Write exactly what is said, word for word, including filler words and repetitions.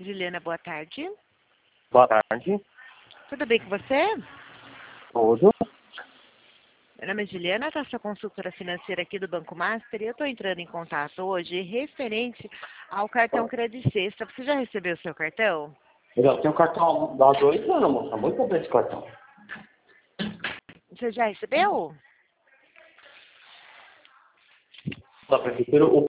Juliana, boa tarde. Boa tarde. Tudo bem com você? Tudo. Meu nome é Juliana, eu sou consultora financeira aqui do Banco Master e eu estou entrando em contato hoje referente ao cartão Credit Sexta. Você já recebeu o seu cartão? Eu já tenho cartão há dois anos, moça. Muito bem esse cartão. Você já recebeu? Da prefeitura, o